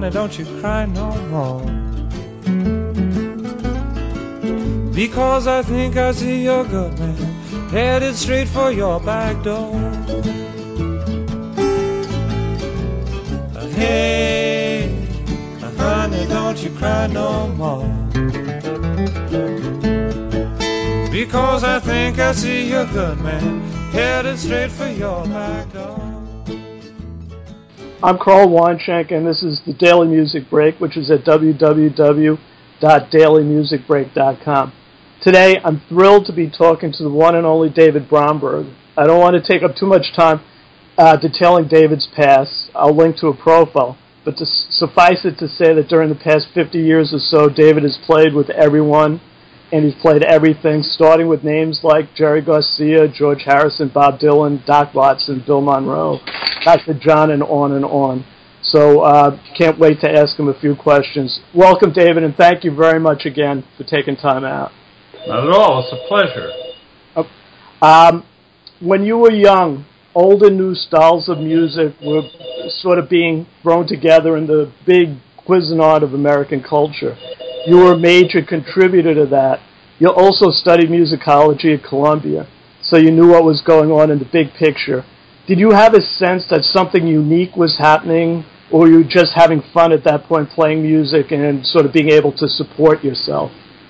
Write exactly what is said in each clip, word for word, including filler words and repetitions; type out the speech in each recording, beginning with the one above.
honey, don't you cry no more. Because I think I see your good man headed straight for your back door. Hey, honey, don't you cry no more. Because I think I see your good man headed straight for your back door. I'm Carl Weinschenk, and this is the Daily Music Break, which is at w w w dot daily music break dot com. Today, I'm thrilled to be talking to the one and only David Bromberg. I don't want to take up too much time uh, detailing David's past. I'll link to a profile. But to suffice it to say that during the past fifty years or so, David has played with everyone, and he's played everything, starting with names like Jerry Garcia, George Harrison, Bob Dylan, Doc Watson, Bill Monroe, Doctor John, and on and on. So uh, can't wait to ask him a few questions. Welcome, David, and thank you very much again for taking time out. Not at all. It's a pleasure. Um, when you were young, old and new styles of music were sort of being thrown together in the big Cuisinart of American culture. You were a major contributor to that. You also studied musicology at Columbia, so you knew what was going on in the big picture. Did you have a sense that something unique was happening, or were you just having fun at that point playing music and sort of being able to support yourself?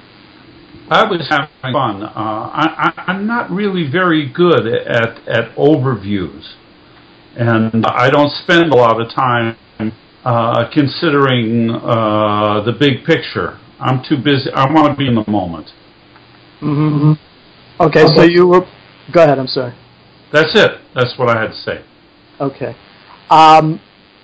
I was having fun. Uh, I, I, I'm not really very good at, at overviews, and I don't spend a lot of time uh, considering uh, the big picture. I'm too busy. I want to be in the moment. Mm-hmm. Okay, so you were... Go ahead, I'm sorry. That's it. That's what I had to say. Okay. Um,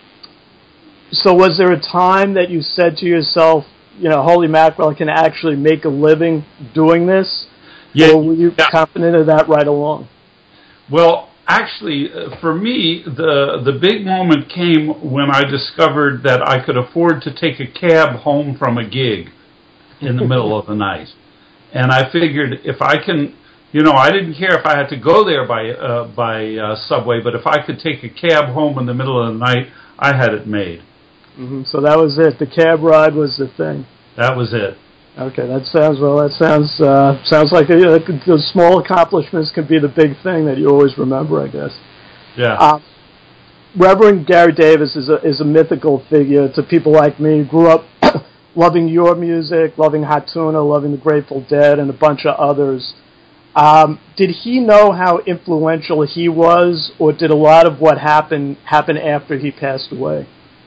so was there a time that you said to yourself, you know, holy mackerel, I can actually make a living doing this? Yeah. Or were you yeah. confident of that right along? Well, actually, uh, for me, the the big moment came when I discovered that I could afford to take a cab home from a gig in the middle of the night. And I figured if I can, you know, I didn't care if I had to go there by uh, by uh, subway, but if I could take a cab home in the middle of the night, I had it made. Mm-hmm. So that was it. The cab ride was the thing. That was it. Okay, that sounds well. That sounds uh, sounds like a, uh, the small accomplishments can be the big thing that you always remember, I guess. Yeah. Um, Reverend Gary Davis is a is a mythical figure to people like me who grew up loving your music, loving Hot Tuna, loving the Grateful Dead, and a bunch of others. Um, did he know how influential he was, or did a lot of what happened happen after he passed away?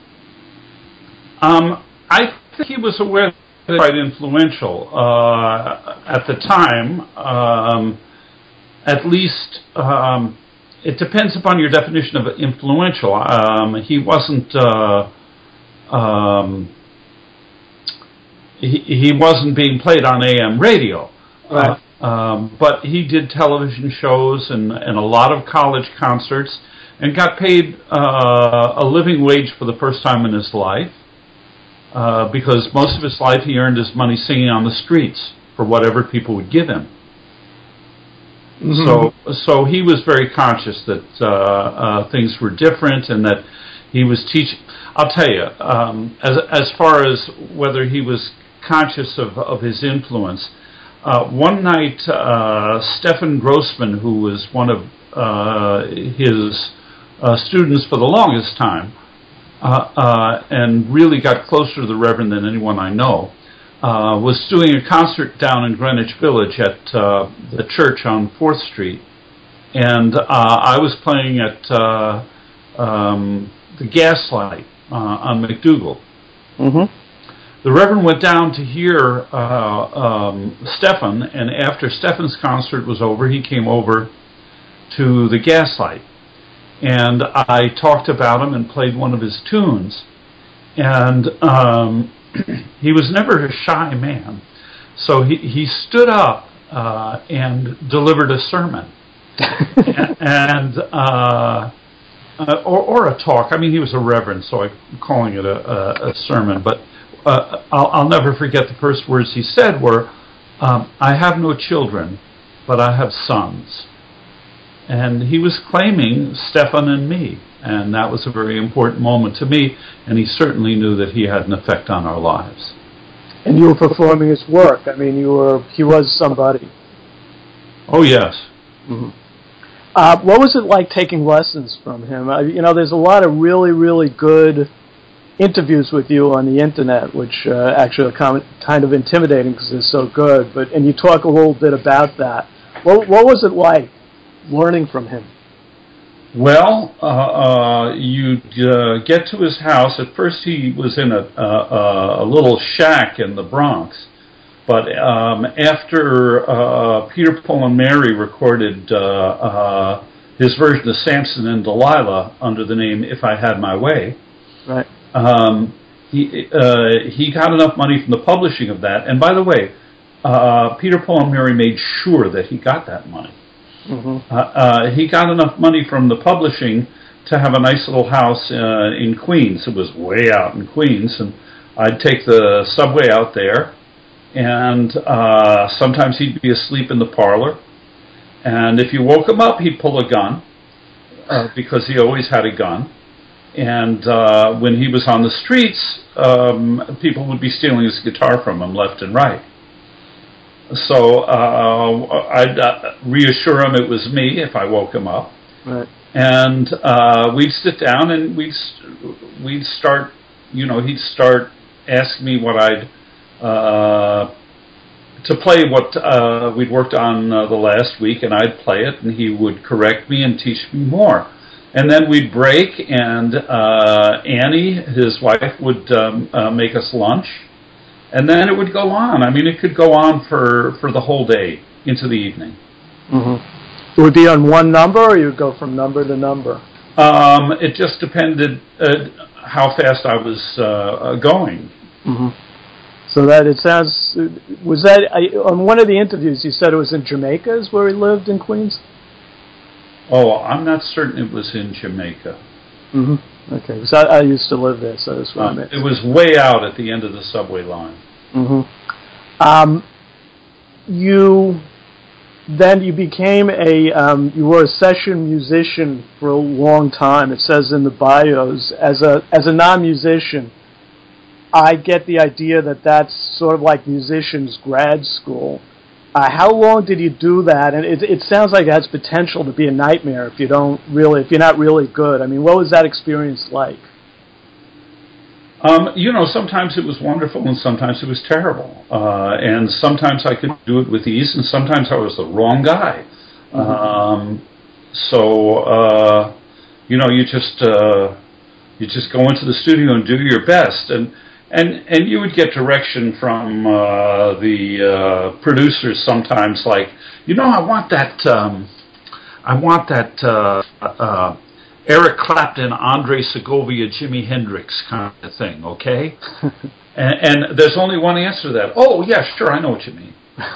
Um, I think he was aware that quite influential uh, at the time. Um, at least, um, it depends upon your definition of influential. Um, he wasn't. Uh, um, he, he wasn't being played on A M radio. Right. Uh, um, but he did television shows and, and a lot of college concerts and got paid uh, a living wage for the first time in his life. Uh, because most of his life he earned his money singing on the streets for whatever people would give him. Mm-hmm. So, so he was very conscious that uh, uh, things were different and that he was teaching. I'll tell you, um, as as far as whether he was conscious of, of his influence, uh, one night uh, Stephen Grossman, who was one of uh, his uh, students for the longest time, Uh, uh, and really got closer to the Reverend than anyone I know, uh, was doing a concert down in Greenwich Village at uh, the church on fourth Street. And uh, I was playing at uh, um, the Gaslight uh, on McDougal. Mm-hmm. The Reverend went down to hear uh, um, Stephen, and after Stephen's concert was over, he came over to the Gaslight. And I talked about him and played one of his tunes. And um, he was never a shy man. So he, he stood up uh, and delivered a sermon. and uh, uh, or, or a talk. I mean, he was a reverend, so I'm calling it a, a, a sermon. But uh, I'll, I'll never forget the first words he said were, um, I have no children, but I have sons. and he was claiming Stefan and me, and that was a very important moment to me, and he certainly knew that he had an effect on our lives. And you were performing his work. I mean, you were he was somebody. Oh, yes. Mm-hmm. Uh, what was it like taking lessons from him? Uh, you know, there's a lot of really, really good interviews with you on the internet, which uh, actually are com- kind of intimidating because they're so good. But and you talk a little bit about that. What, what was it like learning from him? Well, uh, uh, you uh, get to his house. At first, he was in a, a, a little shack in the Bronx. But um, after uh, Peter, Paul, and Mary recorded uh, uh, his version of Samson and Delilah under the name If I Had My Way, right. um, he uh, he got enough money from the publishing of that. And by the way, uh, Peter, Paul, and Mary made sure that he got that money. Mm-hmm. Uh, uh, he got enough money from the publishing to have a nice little house uh, in Queens. It was way out in Queens, and I'd take the subway out there. And uh, sometimes he'd be asleep in the parlor. And if you woke him up, he'd pull a gun, uh, because he always had a gun. And uh, when he was on the streets, um, people would be stealing his guitar from him left and right. So uh, I'd uh, reassure him it was me if I woke him up. Right. And uh, we'd sit down and we'd, we'd start, you know, he'd start asking me what I'd Uh, to play what uh, we'd worked on uh, the last week, and I'd play it, and he would correct me and teach me more. And then we'd break, and uh, Annie, his wife, would um, uh, make us lunch, and then it would go on. I mean, it could go on for, for the whole day into the evening. Mm-hmm. It would be on one number, or you'd go from number to number? Um, it just depended uh, how fast I was uh, going. Mm-hmm. So that it sounds, was that, I, on one of the interviews you said it was in Jamaica is where he lived in Queens? Oh, I'm not certain it was in Jamaica. Mm-hmm. Okay, because I, I used to live there, so that's what uh, I meant. It was way out at the end of the subway line. Mm-hmm. Um, you, then you became a, um, you were a session musician for a long time, it says in the bios. As a, as a non-musician, I get the idea that that's sort of like musicians' grad school. Uh, how long did you do that? And it, it sounds like it has potential to be a nightmare if you don't really, if you're not really good. I mean, what was that experience like? Um, you know, sometimes it was wonderful and sometimes it was terrible. Uh, and sometimes I could do it with ease, and sometimes I was the wrong guy. Mm-hmm. Um, so, uh, you know, you just uh, you just go into the studio and do your best. And And and you would get direction from uh, the uh, producers sometimes, like, you know, I want that, um, I want that uh, uh, Eric Clapton, Andre Segovia, Jimi Hendrix kind of thing, okay? and, and there's only one answer to that. Oh, yeah, sure, I know what you mean.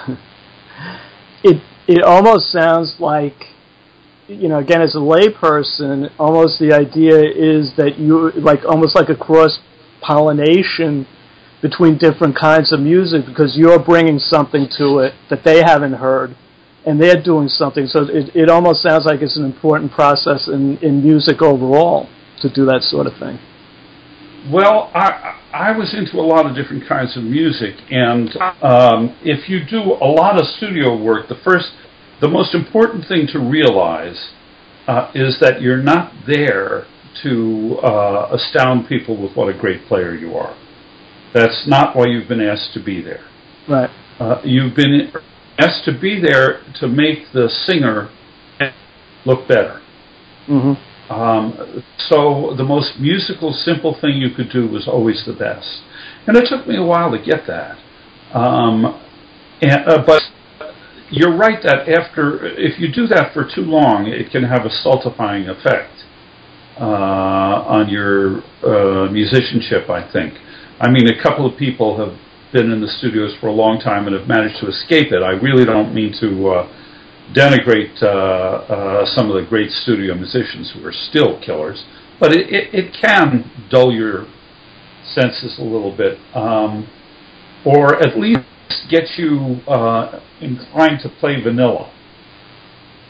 It it almost sounds like, you know, again, as a layperson, almost the idea is that you, like, almost like a cross pollination between different kinds of music, because you're bringing something to it that they haven't heard, and they're doing something. So it, it almost sounds like it's an important process in, in music overall to do that sort of thing. Well, I I was into a lot of different kinds of music, and um, if you do a lot of studio work, the first, the most important thing to realize uh, is that you're not there to uh, astound people with what a great player you are. That's not why you've been asked to be there. Right. Uh, you've been asked to be there to make the singer look better. Mm-hmm. Um, so the most musical, simple thing you could do was always the best. And it took me a while to get that. Um, and, uh, but you're right that after, if you do that for too long, it can have a stultifying effect Uh, on your uh, musicianship, I think. I mean, a couple of people have been in the studios for a long time and have managed to escape it. I really don't mean to uh, denigrate uh, uh, some of the great studio musicians who are still killers, but it, it, it can dull your senses a little bit, um, or at least get you uh, inclined to play vanilla.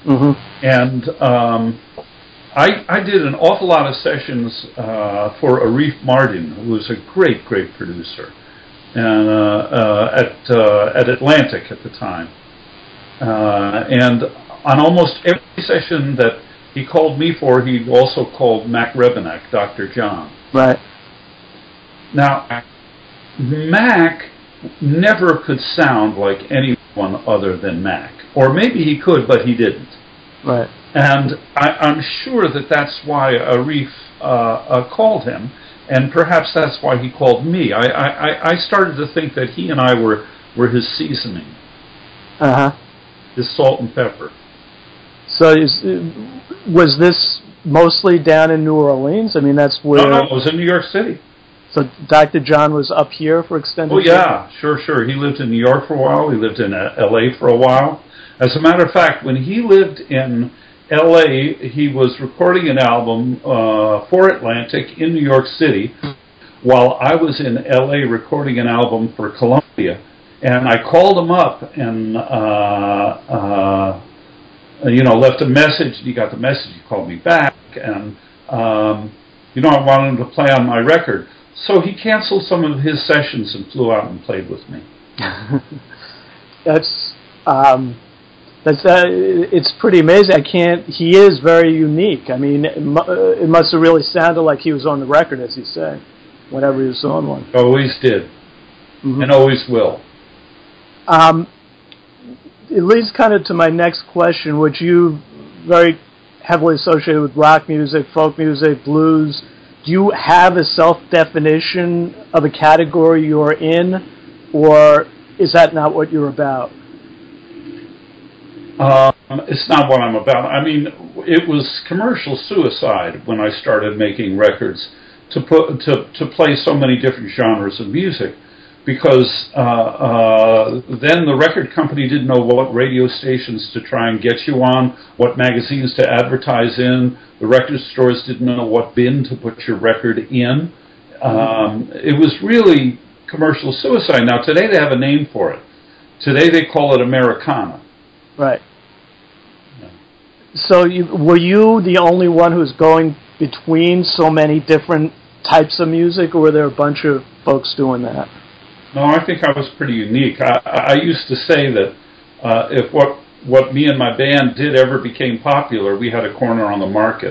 Mm-hmm. And um, I, I did an awful lot of sessions uh, for Arif Mardin, who was a great, great producer, and uh, uh, at uh, at Atlantic at the time. Uh, and on almost every session that he called me for, he also called Mac Rebenak, Doctor John. Right. Now, Mac never could sound like anyone other than Mac. Or maybe he could, but he didn't. Right. And I, I'm sure that that's why Arif uh, uh, called him, and perhaps that's why he called me. I, I, I started to think that he and I were, were his seasoning. Uh-huh. His salt and pepper. So is, was this mostly down in New Orleans? I mean, that's where... No, no, it was in New York City. So Doctor John was up here for extended Oh, yeah, time? sure, sure. He lived in New York for a while. He lived in L A for a while. As a matter of fact, when he lived in L A, he was recording an album uh, for Atlantic in New York City, while I was in L A recording an album for Columbia. And I called him up and, uh, uh, you know, left a message. He got the message. He called me back. And, um, you know, I wanted him to play on my record. So he canceled some of his sessions and flew out and played with me. That's, um, that's, uh, it's pretty amazing. I can't, he is very unique. I mean, it, mu- it must have really sounded like he was on the record, as you say, whenever he was on one. Always did. Mm-hmm. And always will. Um, it leads kind of to my next question, which you very heavily associated with rock music, folk music, blues. Do you have a self-definition of a category you're in, or is that not what you're about? Um, it's not what I'm about. I mean, it was commercial suicide when I started making records to put to to play so many different genres of music. Because uh, uh, then the record company didn't know what radio stations to try and get you on, what magazines to advertise in. The record stores didn't know what bin to put your record in. Um, it was really commercial suicide. Now, today they have a name for it. Today they call it Americana. Right. Yeah. So you, were you the only one who's going between so many different types of music, or were there a bunch of folks doing that? No, I think I was pretty unique. I, I used to say that uh, if what what me and my band did ever became popular, we had a corner on the market.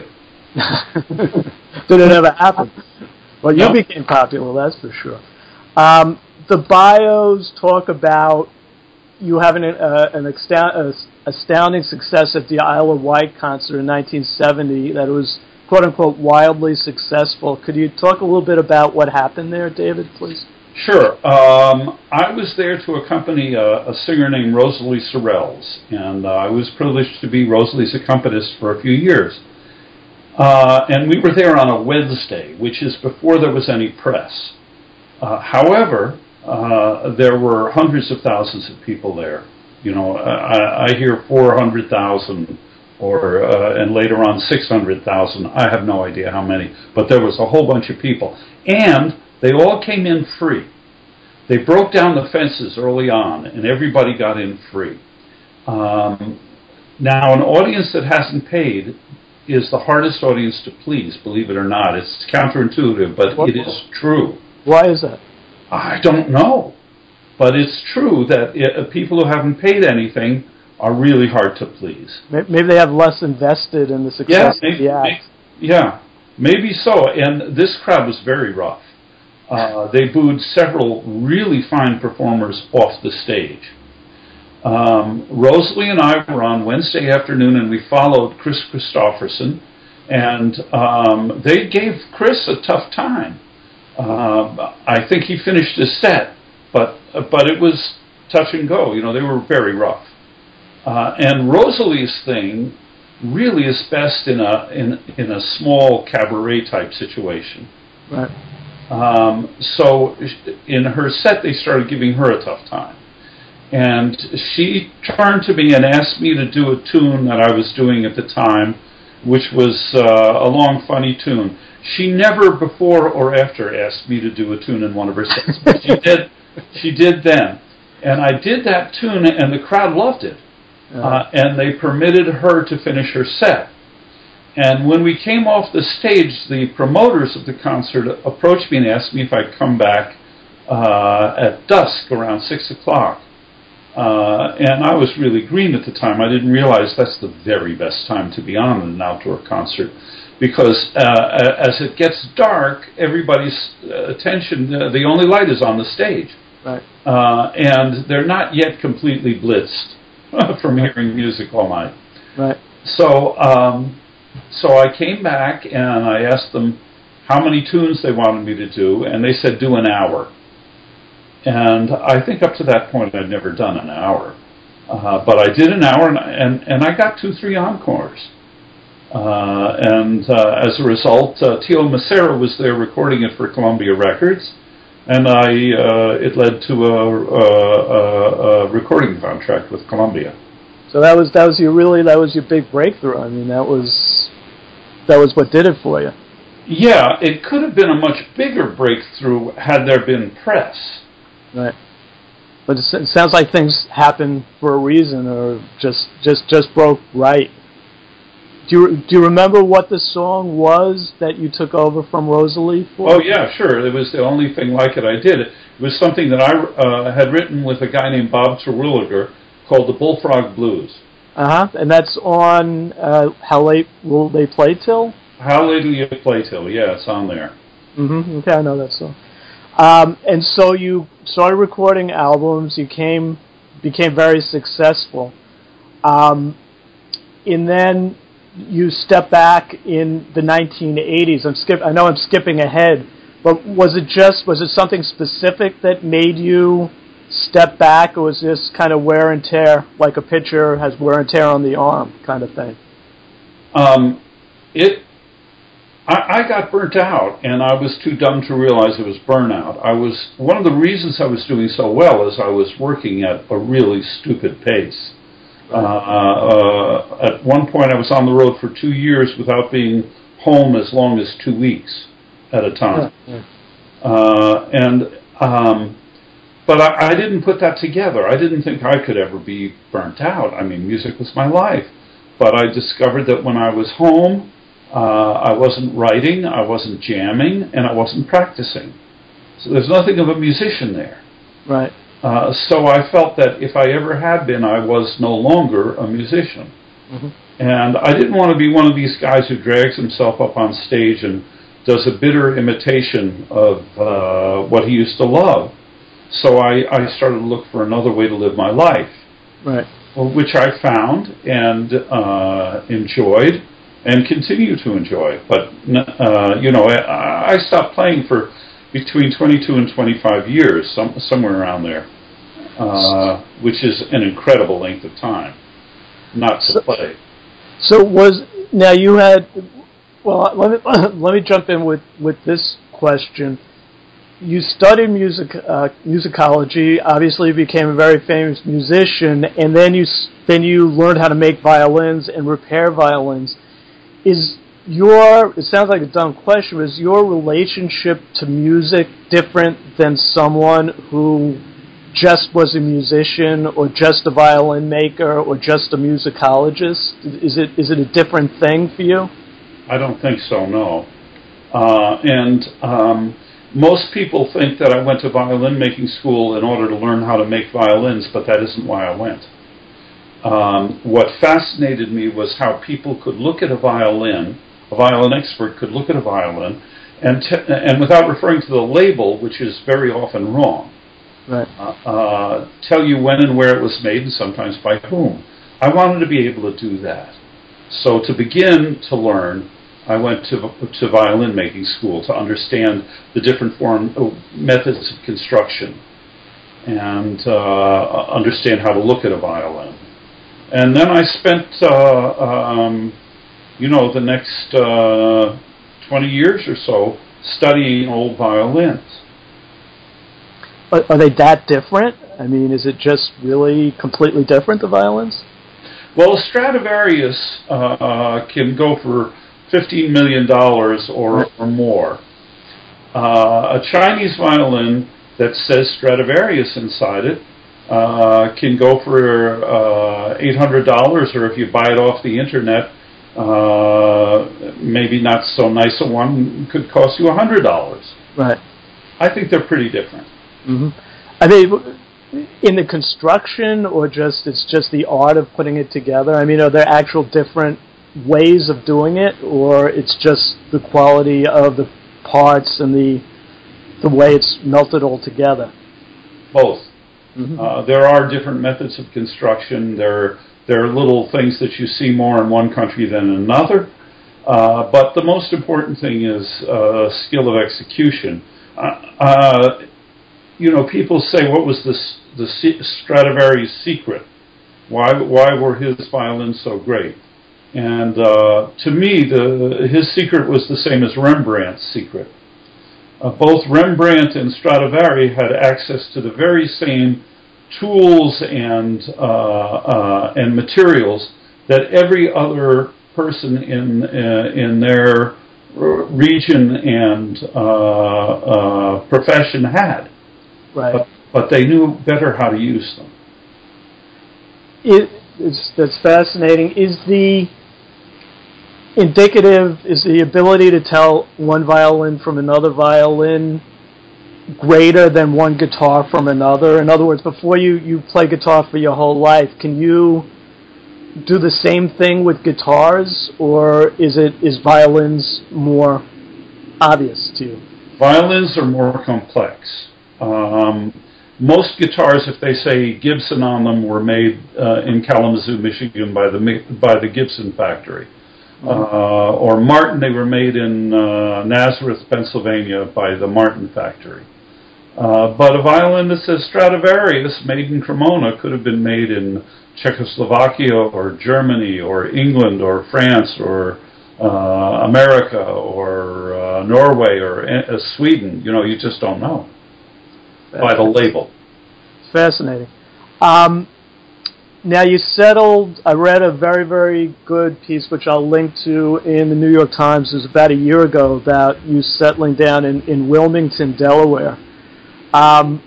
Did it ever happen? Well, you no. became popular, that's for sure. Um, the bios talk about you having an, uh, an exta- astounding success at the Isle of Wight concert in nineteen seventy, that it was, quote-unquote, wildly successful. Could you talk a little bit about what happened there, David, please? Sure. Um, I was there to accompany a, a singer named Rosalie Sorrells, and uh, I was privileged to be Rosalie's accompanist for a few years. Uh, and we were there on a Wednesday, which is before there was any press. Uh, however, uh, there were hundreds of thousands of people there. You know, I, I hear four hundred thousand, or uh, and later on six hundred thousand. I have no idea how many, but there was a whole bunch of people, and they all came in free. They broke down the fences early on, and everybody got in free. Um, now, an audience that hasn't paid is the hardest audience to please, believe it or not. It's counterintuitive, but what? It is true. Why is that? I don't know. But it's true that it, people who haven't paid anything are really hard to please. Maybe they have less invested in the success yeah, of the act. Maybe, yeah, maybe so. And this crowd was very rough. Uh, they booed several really fine performers off the stage. Um, Rosalie and I were on Wednesday afternoon, and we followed Chris Christopherson, and um, they gave Chris a tough time. Uh, I think he finished his set, but but it was touch and go. You know, they were very rough. Uh, and Rosalie's thing really is best in a in in a small cabaret type situation. Right. Um, so in her set, they started giving her a tough time. And she turned to me and asked me to do a tune that I was doing at the time, which was uh, a long, funny tune. She never before or after asked me to do a tune in one of her sets, but she did, she did then. And I did that tune, and the crowd loved it. uh, and they permitted her to finish her set. And when we came off the stage, the promoters of the concert approached me and asked me if I'd come back uh, at dusk, around six o'clock. Uh, and I was really green at the time. I didn't realize that's the very best time to be on an outdoor concert, because uh, as it gets dark, everybody's attention, uh, the only light is on the stage. Right. Uh, and they're not yet completely blitzed from hearing music all night. Right. So, um, so I came back and I asked them how many tunes they wanted me to do, and they said do an hour. And I think up to that point I'd never done an hour, uh, but I did an hour, and and, and I got two, three encores. Uh, and uh, as a result, uh, Tio Macero was there recording it for Columbia Records. And I, uh, it led to a, a, a recording contract with Columbia. So that was that was your really that was your big breakthrough. I mean, that was that was what did it for you. Yeah, it could have been a much bigger breakthrough had there been press. Right. But it sounds like things happen for a reason, or just just just broke right. Do you, do you remember what the song was that you took over from Rosalie for? Oh, yeah, sure. It was the only thing like it I did. It was something that I uh, had written with a guy named Bob Terwilliger called the Bullfrog Blues. Uh-huh. And that's on uh, How Late Will They Play Till? How Late Will You Play Till? Yeah, it's on there. Mm-hmm. Okay, I know that song. Um, and so you started recording albums. You came became very successful. Um, and then you step back in the nineteen eighties. I'm skip. I know I'm skipping ahead, but was it just was it something specific that made you step back, or was this kind of wear and tear, like a pitcher has wear and tear on the arm, kind of thing? Um, it. I, I got burnt out, and I was too dumb to realize it was burnout. I was one of the reasons I was doing so well is I was working at a really stupid pace. Uh, uh, at one point, I was on the road for two years without being home as long as two weeks at a time. Yeah, yeah. Uh, and um, but I, I didn't put that together. I didn't think I could ever be burnt out. I mean, music was my life. But I discovered that when I was home, uh, I wasn't writing, I wasn't jamming, and I wasn't practicing. So there's nothing of a musician there. Right. Uh, so I felt that if I ever had been, I was no longer a musician. Mm-hmm. And I didn't want to be one of these guys who drags himself up on stage and does a bitter imitation of uh, what he used to love. So I, I started to look for another way to live my life. Right. Which I found and uh, enjoyed and continue to enjoy. But, uh, you know, I, I stopped playing for between twenty-two and twenty-five years, some, somewhere around there, uh, which is an incredible length of time not to so, play. So was, now you had, well, let me, let me jump in with, with this question. You studied music, uh, musicology, obviously became a very famous musician, and then you, then you learned how to make violins and repair violins. Is your, it sounds like a dumb question, but is your relationship to music different than someone who just was a musician or just a violin maker or just a musicologist? Is it is it a different thing for you? I don't think so, no. Uh, and um, most people think that I went to violin making school in order to learn how to make violins, but that isn't why I went. Um, what fascinated me was how people could look at a violin, a violin expert could look at a violin, and te- and without referring to the label, which is very often wrong, right. uh, uh, tell you when and where it was made and sometimes by whom. I wanted to be able to do that. So to begin to learn, I went to to violin making school to understand the different form methods of construction and uh, understand how to look at a violin. And then I spent, uh, um, you know, the next uh, twenty years or so studying old violins. Are, are they that different? I mean, is it just really completely different, the violins? Well, a Stradivarius uh, can go for fifteen million dollars or, or more. Uh, a Chinese violin that says Stradivarius inside it uh, can go for uh, eight hundred dollars, or if you buy it off the internet, uh, maybe not so nice a one could cost you one hundred dollars. Right. I think they're pretty different. Mm-hmm. I mean, in the construction, or just it's just the art of putting it together? I mean, are there actual different ways of doing it, or it's just the quality of the parts and the the way it's melted all together? Both. Mm-hmm. Uh, there are different methods of construction. There, there are little things that you see more in one country than another. Uh, but the most important thing is uh, skill of execution. Uh, uh, you know, people say, what was the, the Stradivarius secret? Why, why were his violins so great? And uh, to me, the, his secret was the same as Rembrandt's secret. Uh, both Rembrandt and Stradivari had access to the very same tools and uh, uh, and materials that every other person in uh, in their region and uh, uh, profession had. Right. But, but they knew better how to use them. It, it's, that's fascinating. Is the indicative, is the ability to tell one violin from another violin greater than one guitar from another? In other words, before you, you play guitar for your whole life, can you do the same thing with guitars, or is it is violins more obvious to you? Violins are more complex. Um, most guitars, if they say Gibson on them, were made uh, in Kalamazoo, Michigan by the by the Gibson factory. Uh, or Martin, they were made in uh, Nazareth, Pennsylvania by the Martin factory. Uh, but a violin that says Stradivarius, made in Cremona, could have been made in Czechoslovakia or Germany or England or France or uh, America or uh, Norway or uh, Sweden. You know, you just don't know by the label. It's fascinating. Um, Now, you settled, I read a very, very good piece, which I'll link to, in the New York Times. It was about a year ago, about you settling down in, in Wilmington, Delaware. Um,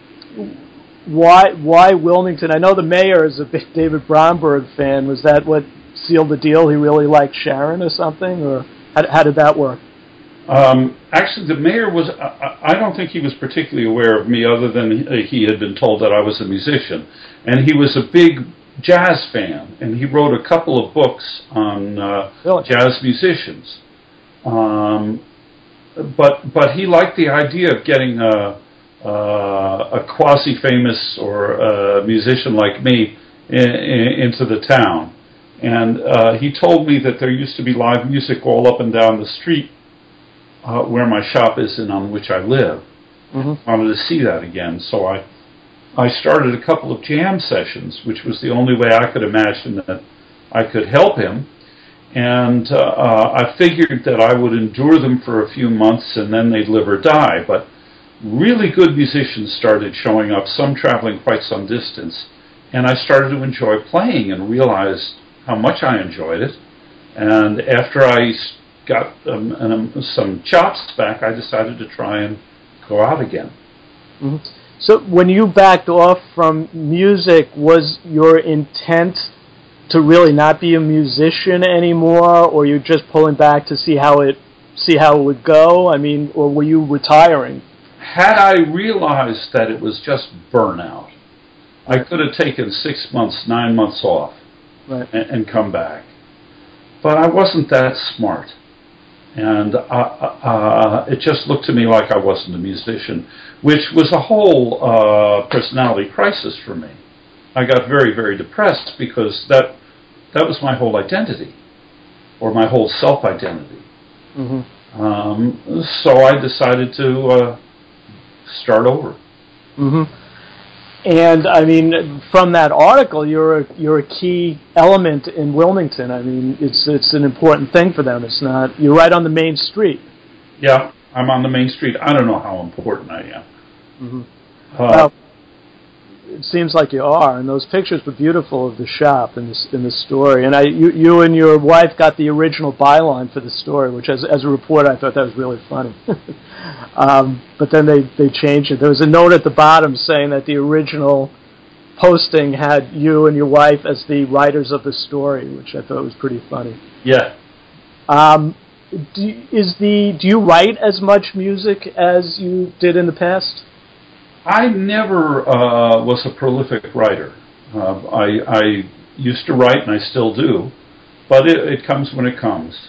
why why Wilmington? I know the mayor is a big David Bromberg fan. Was that what sealed the deal? He really liked Sharon or something? Or how, how did that work? Um, actually, the mayor was, I, I don't think he was particularly aware of me, other than he had been told that I was a musician. And he was a big jazz fan, and he wrote a couple of books on uh, really? jazz musicians. Um, but but he liked the idea of getting a, a, a quasi-famous or a musician like me in, in, into the town. And uh, he told me that there used to be live music all up and down the street uh, where my shop is and on which I live. Mm-hmm. I wanted to see that again, so I I started a couple of jam sessions, which was the only way I could imagine that I could help him. And uh, uh, I figured that I would endure them for a few months and then they'd live or die. But really good musicians started showing up, some traveling quite some distance. And I started to enjoy playing and realized how much I enjoyed it. And after I got um, um, some chops back, I decided to try and go out again. Mm-hmm. So when you backed off from music, was your intent to really not be a musician anymore, or you're just pulling back to see how it see how it would go? I mean, or were you retiring? Had I realized that it was just burnout, I could have taken six months, nine months off, right, and, and come back. But I wasn't that smart. And uh, uh, it just looked to me like I wasn't a musician, which was a whole uh, personality crisis for me. I got very, very depressed because that that was my whole identity, or my whole self-identity. Mm-hmm. Um, so I decided to uh, start over. Mm-hmm. And I mean, from that article, you're a, you're a key element in Wilmington. I mean, it's it's an important thing for them. It's not, you're right on the main street. Yeah, I'm on the main street. I don't know how important I am. Mm-hmm. Uh, well, it seems like you are, and those pictures were beautiful of the shop and the, in the story. And I, you, you and your wife got the original byline for the story, which, as as a reporter, I thought that was really funny. um, but then they, they changed it. There was a note at the bottom saying that the original posting had you and your wife as the writers of the story, which I thought was pretty funny. Yeah. Um, do, is the do you write as much music as you did in the past? I never uh, was a prolific writer. Uh, I, I used to write, and I still do, but it, it comes when it comes.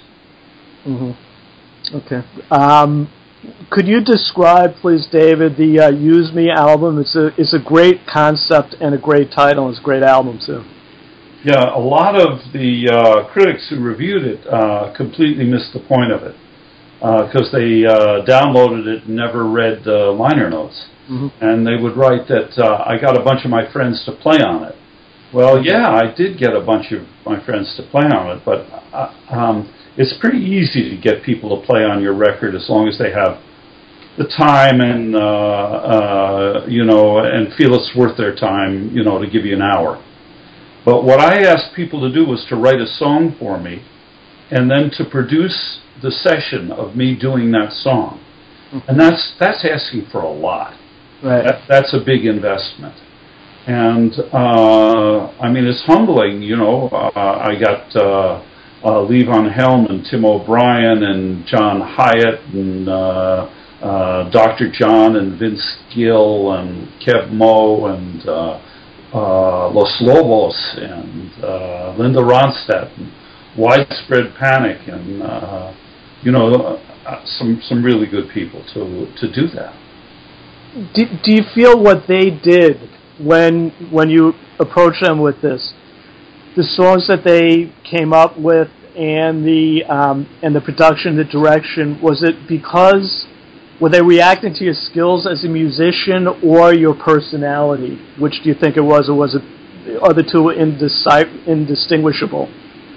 Mm-hmm. Okay. Um, could you describe, please, David, the uh, Use Me album? It's a it's a great concept and a great title. It's a great album too. Yeah, a lot of the uh, critics who reviewed it uh, completely missed the point of it because uh, they uh, downloaded it and never read the liner notes. Mm-hmm. And they would write that uh, I got a bunch of my friends to play on it. Well, yeah, I did get a bunch of my friends to play on it, but uh, um, it's pretty easy to get people to play on your record as long as they have the time and uh, uh, you know and feel it's worth their time, you know, to give you an hour. But what I asked people to do was to write a song for me and then to produce the session of me doing that song. And that's that's asking for a lot. Right. That, that's a big investment. And, uh, I mean, it's humbling, you know. Uh, I got uh, uh, Levon Helm and Tim O'Brien and John Hyatt and uh, uh, Doctor John and Vince Gill and Kev Moe and uh, uh, Los Lobos and uh, Linda Ronstadt and Widespread Panic and, uh, you know, uh, some some really good people to to do that. Do, do you feel what they did when when you approach them with this, the songs that they came up with and the um, and the production, the direction, was it because were they reacting to your skills as a musician or your personality? Which do you think it was, or was it are the two indis- indistinguishable?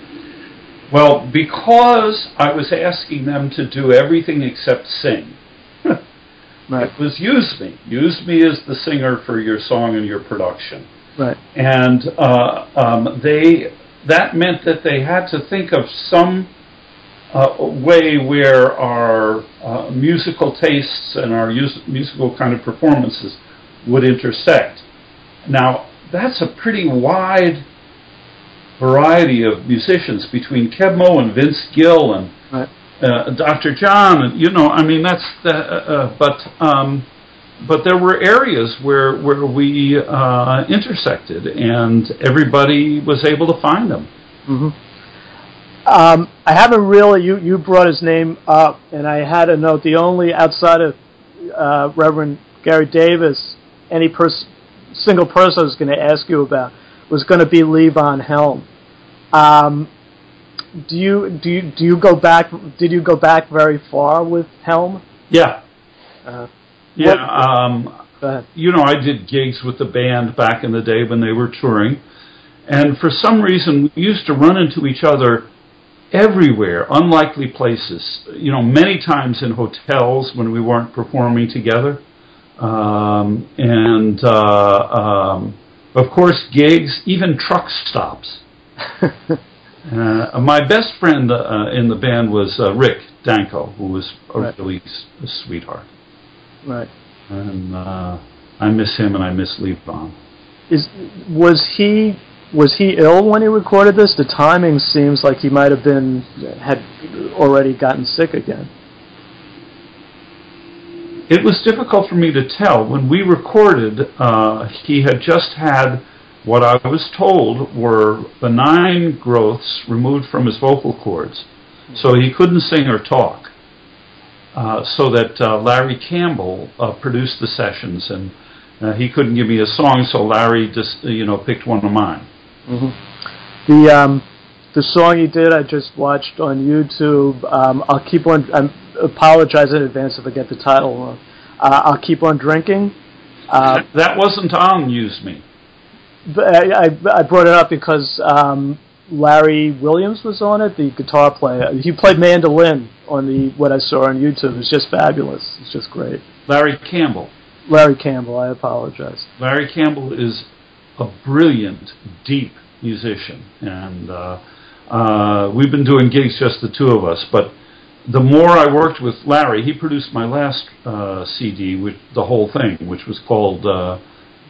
Well, because I was asking them to do everything except sing. Right. It was use me. Use me as the singer for your song and your production. Right. And uh, um, they that meant that they had to think of some uh, way where our uh, musical tastes and our us- musical kind of performances would intersect. Now, that's a pretty wide variety of musicians between Kev Moe and Vince Gill and right. uh, Doctor John, and you know, I mean, that's the. Uh, uh, but um, but there were areas where where we uh, intersected, and everybody was able to find them. Mm-hmm. Um, I haven't really. You you brought his name up, and I had a note. The only outside of uh, Reverend Gary Davis, any pers- single person I was going to ask you about was going to be Levon Helm. Um, do you do you do you go back? Did you go back very far with Helm? Yeah, uh, yeah. Um, go ahead. You know, I did gigs with the band back in the day when they were touring, and for some reason we used to run into each other everywhere, unlikely places. You know, many times in hotels when we weren't performing together, um, and uh, um, of course gigs, even truck stops. uh, my best friend uh, in the band was uh, Rick Danko, who was a right. really a sweetheart. Right. And uh, I miss him, and I miss Levon. Is was he was he ill when he recorded this? The timing seems like he might have been had already gotten sick again. It was difficult for me to tell. When we recorded, uh, he had just had what I was told were benign growths removed from his vocal cords, so he couldn't sing or talk. Uh, so that uh, Larry Campbell uh, produced the sessions, and uh, he couldn't give me a song, so Larry just you know picked one of mine. Mm-hmm. The um, the song you did, I just watched on YouTube. Um, I'll keep on. I apologize in advance if I get the title wrong. Uh, I'll keep on drinking. Uh, that wasn't on Use Me. I, I, I brought it up because um, Larry Williams was on it, the guitar player. He played mandolin on the what I saw on YouTube. It's just fabulous. It's just great. Larry Campbell. Larry Campbell. I apologize. Larry Campbell is a brilliant, deep musician, and uh, uh, we've been doing gigs just the two of us. But the more I worked with Larry, he produced my last uh, C D, with the whole thing, which was called uh,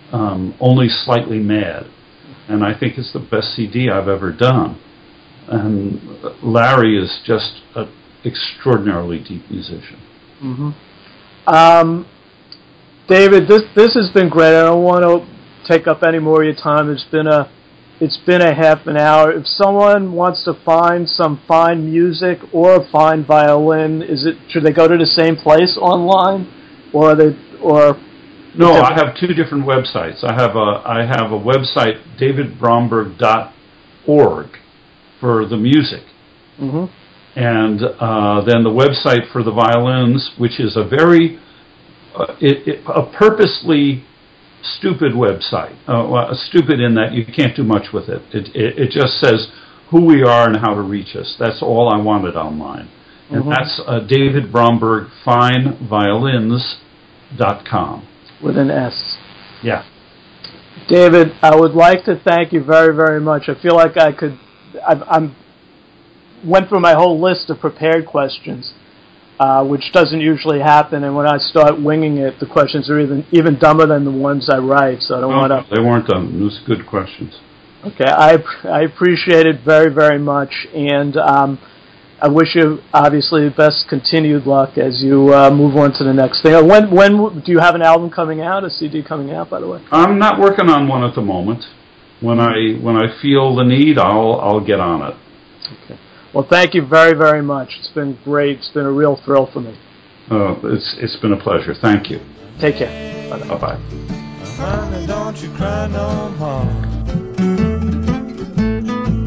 um, Only Slightly Mad. And I think it's the best C D I've ever done. And Larry is just an extraordinarily deep musician. Mm-hmm. Um, David, this this has been great. I don't want to take up any more of your time. It's been a it's been a half an hour. If someone wants to find some fine music or a fine violin, is it should they go to the same place online, or are they or? No, I have two different websites. I have a I have a website, david bromberg dot org, for the music, mm-hmm. and uh, then the website for the violins, which is a very uh, it, it, a purposely stupid website. Uh, well, stupid in that you can't do much with it. It, it. it just says who we are and how to reach us. That's all I wanted online, and mm-hmm. that's uh, David Bromberg Fine Violins dot com. With an S. Yeah. David, I would like to thank you very, very much. I feel like I could, I've, I'm, went through my whole list of prepared questions, uh, which doesn't usually happen, and when I start winging it, the questions are even even dumber than the ones I write, so I don't no, want to... They weren't dumb. It was good questions. Okay, I, I appreciate it very, very much, and um, I wish you, obviously, the best continued luck as you uh, move on to the next thing. When when do you have an album coming out, a C D coming out, by the way? I'm not working on one at the moment. When I when I feel the need, I'll I'll get on it. Okay. Well, thank you very, very much. It's been great. It's been a real thrill for me. Uh, it's it's been a pleasure. Thank you. Take care. Bye bye. Honey, don't you cry no more.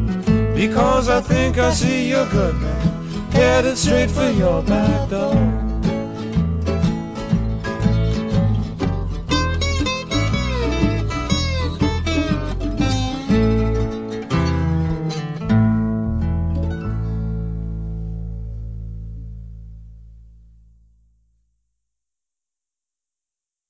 Because I think I see you're good, man, headed straight for your back door.